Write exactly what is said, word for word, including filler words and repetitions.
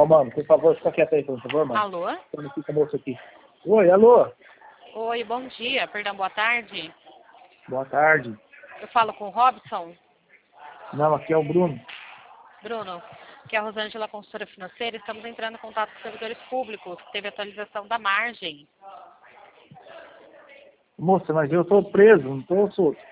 Ó, mano, por favor, fica quieto aí, por favor, mano. Alô? Tô aqui com o moço aqui. Oi, alô? Oi, bom dia. Perdão, boa tarde. Boa tarde. Eu falo com o Robson. Não, aqui é o Bruno. Bruno, que é a Rosângela, consultora financeira. Estamos entrando em contato com servidores públicos. Teve atualização da margem. Moça, mas eu tô preso, não tô solto.